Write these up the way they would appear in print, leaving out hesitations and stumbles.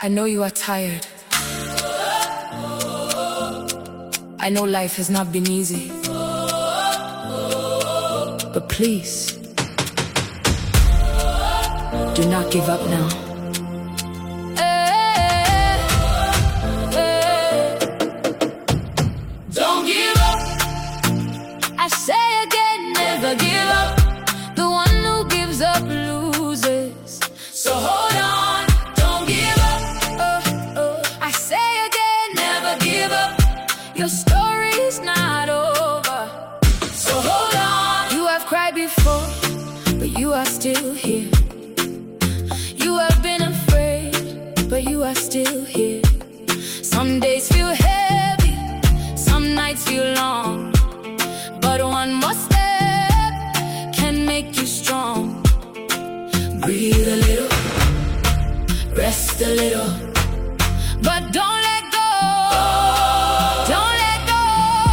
I know you are tired. I know life has not been easy. But please, do not give up now. Don't give up. I say again, never give up. The one who gives up loses. So hold on, don't give up. I say again, never give up. Your story's not over. So hold on. You have cried before, but you are still here. You have been afraid, but you are still here. Some days feel heavy, some nights feel long, but one more step can make you strong. Breathe a little, rest a little, but don't let go. Don't let go.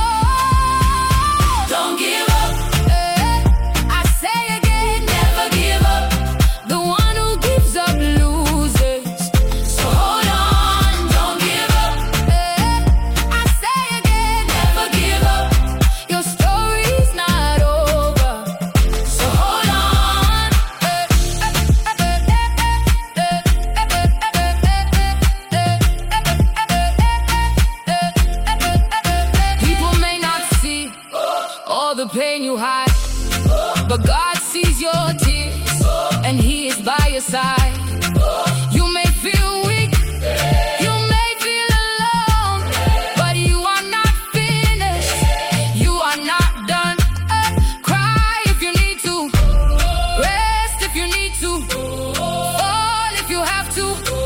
Don't give up. I say again, never give up. The one who gives up loses. So hold on, don't give up. I say again, never give up. Your story's not over. So hold on. People may not see all the pain you hide, but God sees your tears, and He is by your side. You may feel weak, you may feel alone, but you are not finished, you are not done. Cry if you need to, rest if you need to, fall if you have to.